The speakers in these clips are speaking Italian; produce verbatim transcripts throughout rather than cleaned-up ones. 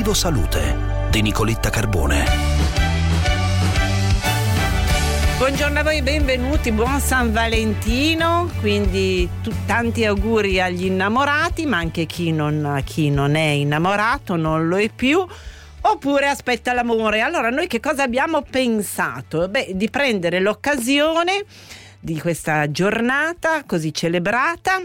Mondo Salute di Nicoletta Carbone. Buongiorno a voi, benvenuti, buon San Valentino, quindi tu, tanti auguri agli innamorati, ma anche chi non, chi non è innamorato, non lo è più, oppure aspetta l'amore. Allora, noi che cosa abbiamo pensato? Beh, di prendere l'occasione di questa giornata così celebrata,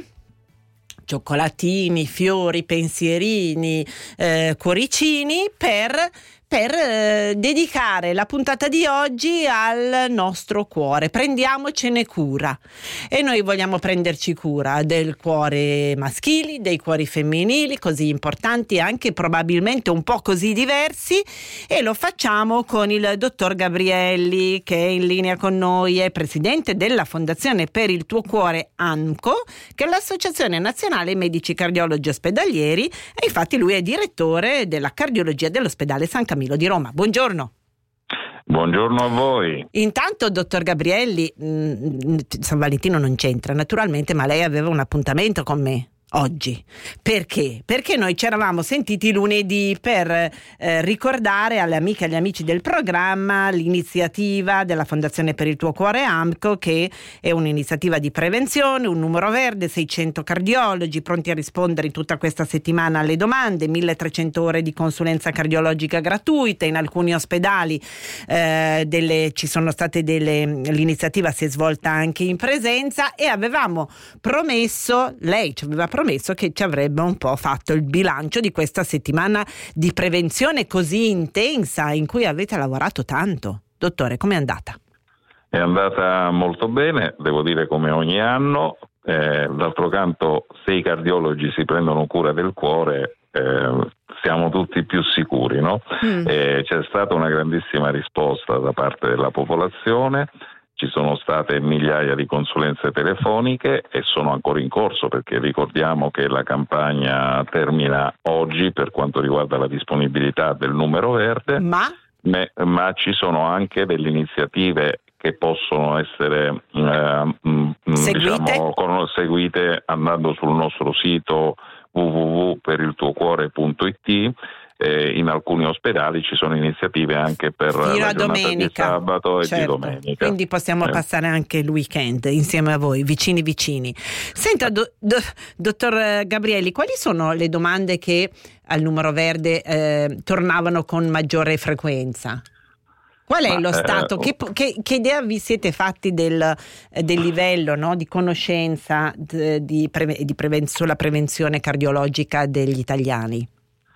cioccolatini, fiori, pensierini, eh, cuoricini, per... per eh, dedicare la puntata di oggi al nostro cuore. Prendiamocene cura. E noi vogliamo prenderci cura del cuore maschili, dei cuori femminili, così importanti, anche probabilmente un po' così diversi, e lo facciamo con il dottor Gabrielli, che è in linea con noi, è presidente della Fondazione per il tuo cuore A N C O, che è l'Associazione Nazionale Medici Cardiologi Ospedalieri, e infatti lui è direttore della cardiologia dell'ospedale San Camillo di Roma. Buongiorno. Buongiorno a voi. Intanto, dottor Gabrielli, mh, San Valentino non c'entra naturalmente, ma lei aveva un appuntamento con me oggi. Perché? Perché noi ci eravamo sentiti lunedì per eh, ricordare alle amiche e agli amici del programma l'iniziativa della Fondazione per il tuo cuore A M C O, che è un'iniziativa di prevenzione, un numero verde, seicento cardiologi pronti a rispondere in tutta questa settimana alle domande, milletrecento ore di consulenza cardiologica gratuita in alcuni ospedali, eh, delle, ci sono state delle, l'iniziativa si è svolta anche in presenza, e avevamo promesso, lei ci aveva promesso promesso che ci avrebbe un po' fatto il bilancio di questa settimana di prevenzione così intensa in cui avete lavorato tanto. Dottore, com'è andata? È andata molto bene, devo dire, come ogni anno. Eh, d'altro canto, se i cardiologi si prendono cura del cuore, eh, siamo tutti più sicuri, no? Mm. Eh, c'è stata una grandissima risposta da parte della popolazione. Ci sono state migliaia di consulenze telefoniche e sono ancora in corso, perché ricordiamo che la campagna termina oggi per quanto riguarda la disponibilità del numero verde, ma, ma, ma ci sono anche delle iniziative che possono essere eh, seguite? diciamo, seguite andando sul nostro sito w w w punto per il tuo cuore punto i t. Eh, in alcuni ospedali ci sono iniziative anche per fino la a giornata domenica, di sabato e certo, di domenica. quindi possiamo eh. passare anche il weekend insieme a voi, vicini vicini. Senta, do, do, dottor Gabrielli, quali sono le domande che al numero verde eh, tornavano con maggiore frequenza? Qual è Ma, lo stato? Eh, che, che, che idea vi siete fatti del, del livello, no, di conoscenza di, di pre, di preven- sulla prevenzione cardiologica degli italiani?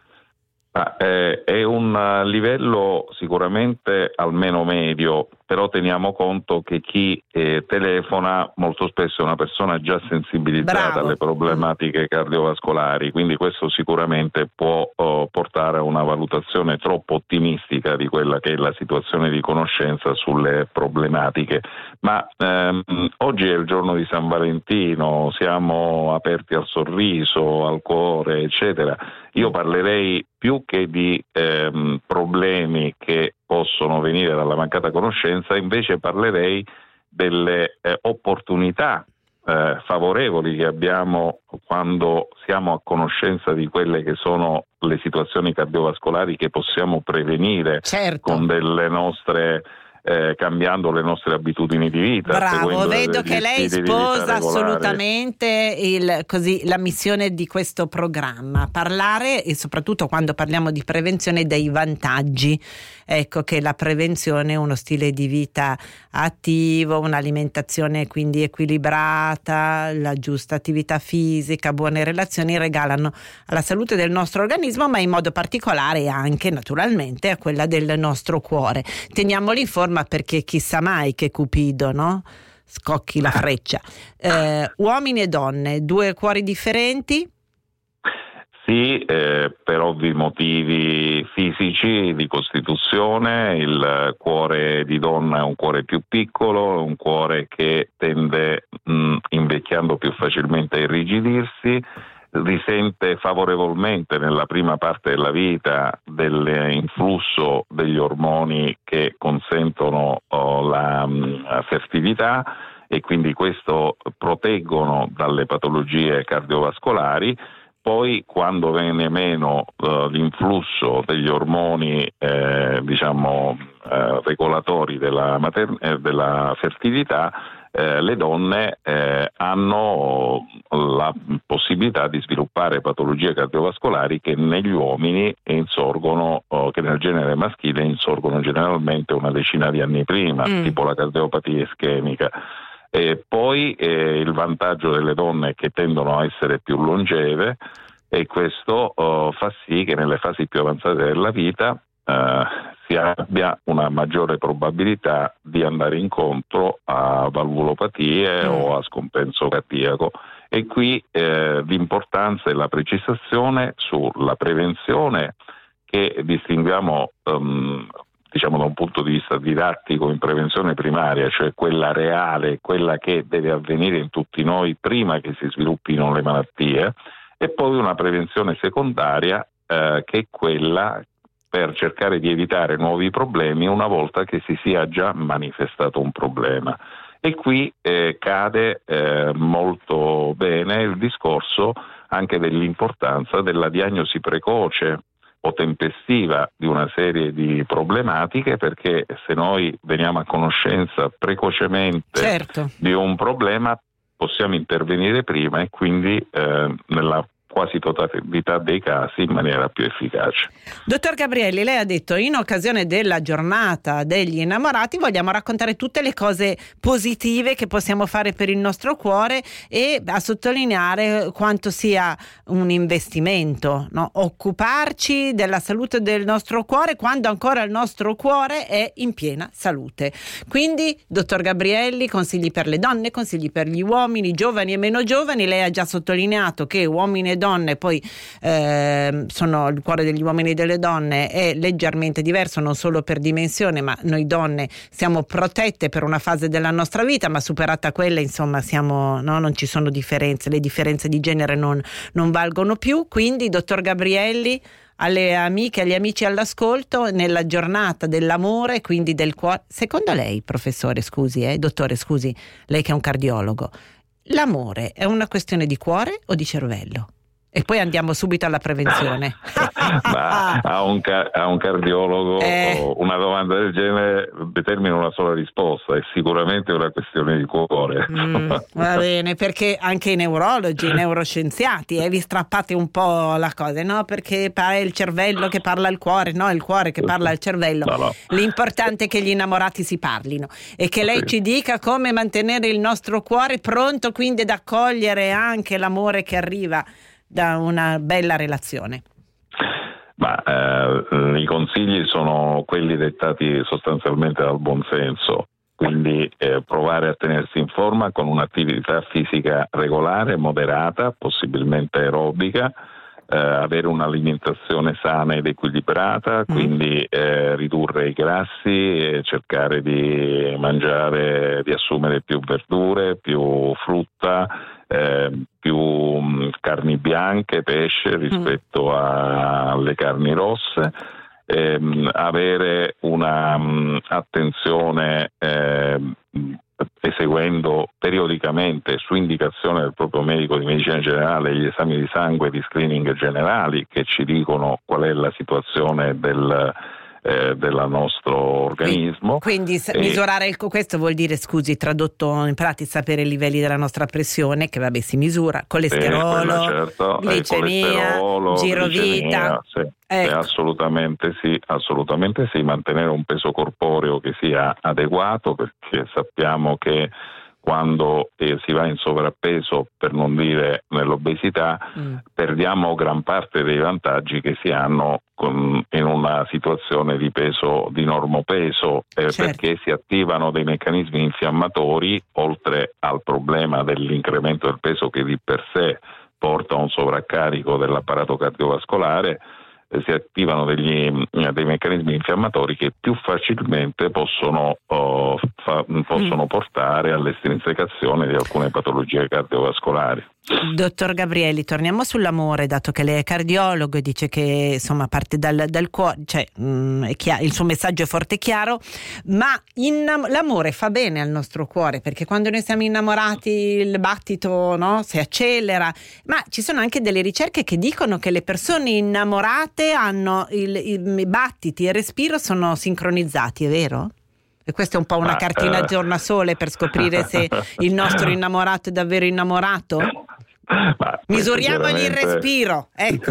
Ah, eh, è un livello sicuramente almeno medio, però teniamo conto che chi eh, telefona molto spesso è una persona già sensibilizzata Bravo. alle problematiche cardiovascolari, quindi questo sicuramente può oh, portare a una valutazione troppo ottimistica di quella che è la situazione di conoscenza sulle problematiche. Ma ehm, oggi è il giorno di San Valentino, siamo aperti al sorriso, al cuore, eccetera. Io parlerei più che di ehm, problemi che possono venire dalla mancata conoscenza, invece parlerei delle eh, opportunità eh, favorevoli che abbiamo quando siamo a conoscenza di quelle che sono le situazioni cardiovascolari che possiamo prevenire, certo, con delle nostre Eh, cambiando le nostre abitudini di vita. Bravo, vedo che lei sposa assolutamente il, così, la missione di questo programma, parlare, e soprattutto quando parliamo di prevenzione, dei vantaggi, ecco, che la prevenzione è uno stile di vita attivo, un'alimentazione quindi equilibrata, la giusta attività fisica, buone relazioni regalano alla salute del nostro organismo, ma in modo particolare anche naturalmente a quella del nostro cuore. Teniamoli in forma, perché chissà mai che Cupido, no, scocchi la freccia. Eh, uomini e donne, due cuori differenti? Sì, eh, per ovvi motivi fisici di costituzione. Il cuore di donna è un cuore più piccolo, un cuore che tende mh, invecchiando più facilmente a irrigidirsi, risente favorevolmente nella prima parte della vita dell'influsso degli ormoni che consentono oh, la, la fertilità, e quindi questo proteggono dalle patologie cardiovascolari. poi quando viene meno uh, l'influsso degli ormoni eh, diciamo eh, regolatori della, mater- eh, della fertilità, eh, le donne eh, hanno la possibilità di sviluppare patologie cardiovascolari che negli uomini insorgono, oh, che nel genere maschile insorgono generalmente una decina di anni prima, mm. tipo la cardiopatia ischemica. E poi eh, il vantaggio delle donne è che tendono a essere più longeve, e questo oh, fa sì che nelle fasi più avanzate della vita eh, si abbia una maggiore probabilità di andare incontro a valvulopatie mm. o a scompenso cardiaco. E qui eh, l'importanza e la precisazione sulla prevenzione, che distinguiamo um, diciamo da un punto di vista didattico in prevenzione primaria, cioè quella reale, quella che deve avvenire in tutti noi prima che si sviluppino le malattie, e poi una prevenzione secondaria eh, che è quella per cercare di evitare nuovi problemi una volta che si sia già manifestato un problema. E qui eh, cade eh, molto bene il discorso anche dell'importanza della diagnosi precoce o tempestiva di una serie di problematiche, perché se noi veniamo a conoscenza precocemente certo. di un problema possiamo intervenire prima e quindi eh, nella quasi totalità dei casi in maniera più efficace. Dottor Gabrielli, lei ha detto in occasione della giornata degli innamorati vogliamo raccontare tutte le cose positive che possiamo fare per il nostro cuore, e a sottolineare quanto sia un investimento, no? Occuparci della salute del nostro cuore quando ancora il nostro cuore è in piena salute. Quindi, dottor Gabrielli, consigli per le donne, consigli per gli uomini, giovani e meno giovani. Lei ha già sottolineato che uomini e donne poi eh, sono il cuore degli uomini e delle donne è leggermente diverso, non solo per dimensione, ma noi donne siamo protette per una fase della nostra vita, ma superata quella, insomma, siamo, no, non ci sono differenze, le differenze di genere non, non valgono più. Quindi, dottor Gabrielli, alle amiche e agli amici all'ascolto, nella giornata dell'amore, quindi del cuore, secondo lei, professore, scusi, eh, dottore, scusi, lei che è un cardiologo, l'amore è una questione di cuore o di cervello? E poi andiamo subito alla prevenzione. Ma a un, ca- a un cardiologo eh. una domanda del genere determina una sola risposta: è sicuramente una questione di cuore. Mm, va bene, perché anche i neurologi, i neuroscienziati, eh, vi strappate un po' la cosa, no? Perché è il cervello che parla al cuore, no? Il cuore che parla al cervello. No, no. L'importante è che gli innamorati si parlino e che lei sì. ci dica come mantenere il nostro cuore pronto, quindi ad accogliere anche l'amore che arriva da una bella relazione. Ma eh, i consigli sono quelli dettati sostanzialmente dal buonsenso, quindi eh, provare a tenersi in forma con un'attività fisica regolare, moderata, possibilmente aerobica, eh, avere un'alimentazione sana ed equilibrata, quindi eh, ridurre i grassi e cercare di mangiare, di assumere più verdure, più frutta, Eh, più mh, carni bianche, pesce rispetto a, alle carni rosse, ehm, avere una mh, attenzione eh, eseguendo periodicamente su indicazione del proprio medico di medicina generale gli esami di sangue e di screening generali che ci dicono qual è la situazione del Eh, del nostro organismo. Quindi e... misurare il, questo vuol dire, scusi, tradotto in pratica, sapere i livelli della nostra pressione, che vabbè si misura, colesterolo, eh, certo, glicemia, girovita. Sì, ecco. eh, assolutamente sì, assolutamente sì, mantenere un peso corporeo che sia adeguato, perché sappiamo che quando eh, si va in sovrappeso, per non dire nell'obesità, mm. perdiamo gran parte dei vantaggi che si hanno con, in una situazione di peso, di normopeso, eh, certo. perché si attivano dei meccanismi infiammatori, oltre al problema dell'incremento del peso che di per sé porta a un sovraccarico dell'apparato cardiovascolare. Si attivano degli, dei meccanismi infiammatori che più facilmente possono, oh, fa, possono mm. portare all'estrinsecazione di alcune patologie cardiovascolari. Dottor Gabrielli, torniamo sull'amore, dato che lei è cardiologo e dice che insomma parte dal, dal cuore, cioè mh, è chiaro, il suo messaggio è forte e chiaro, ma innam- l'amore fa bene al nostro cuore, perché quando noi siamo innamorati il battito, no, si accelera, ma ci sono anche delle ricerche che dicono che le persone innamorate hanno il, il, i battiti e il respiro sono sincronizzati, è vero? E questa è un po' una Ma, cartina eh... giornasole per scoprire se il nostro innamorato è davvero innamorato? Ma Misuriamogli chiaramente... il respiro, ecco.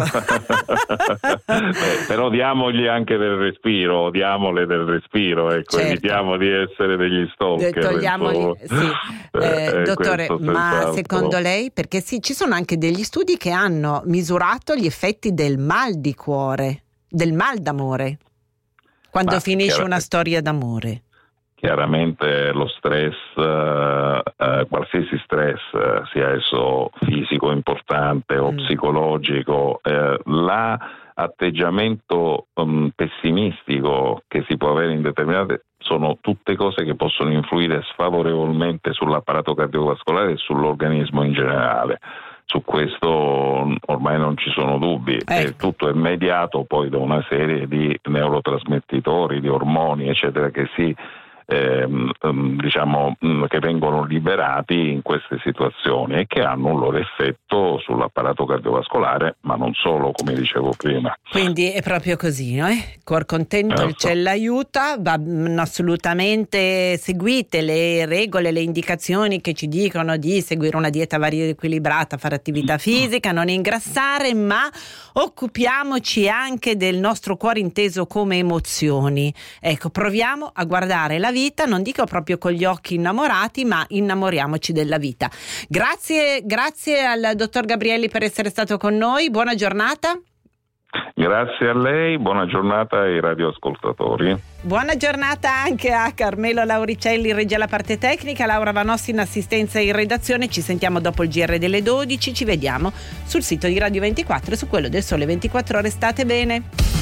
Beh, però diamogli anche del respiro, diamole del respiro, ecco, certo. Evitiamo di essere degli stalker. Togliamogli, sì. eh, eh, dottore, ma senz'altro. secondo lei, perché sì, ci sono anche degli studi che hanno misurato gli effetti del mal di cuore, del mal d'amore, quando ma finisce una storia d'amore. Chiaramente lo stress, eh, eh, qualsiasi stress, eh, sia esso fisico importante o mm. psicologico, eh, l'atteggiamento um, pessimistico che si può avere in determinate sono tutte cose che possono influire sfavorevolmente sull'apparato cardiovascolare e sull'organismo in generale. Su questo ormai non ci sono dubbi, ecco. E tutto è mediato poi da una serie di neurotrasmettitori, di ormoni, eccetera, che si Eh, diciamo che vengono liberati in queste situazioni e che hanno un loro effetto sull'apparato cardiovascolare, ma non solo, come dicevo prima. Quindi è proprio così, no? Cuor contento, il cielo aiuta, va assolutamente seguite le regole, le indicazioni che ci dicono di seguire una dieta varia ed equilibrata, fare attività fisica, non ingrassare, ma occupiamoci anche del nostro cuore inteso come emozioni. Ecco, proviamo a guardare la vita, non dico proprio con gli occhi innamorati, ma innamoriamoci della vita. Grazie, grazie al dottor Gabrielli per essere stato con noi, buona giornata. Grazie a lei, buona giornata ai radioascoltatori. Buona giornata anche a Carmelo Lauricelli, regia la parte tecnica, Laura Vanossi in assistenza e in redazione. Ci sentiamo dopo il G R delle dodici, ci vediamo sul sito di Radio ventiquattro e su quello del Sole ventiquattro Ore. State bene.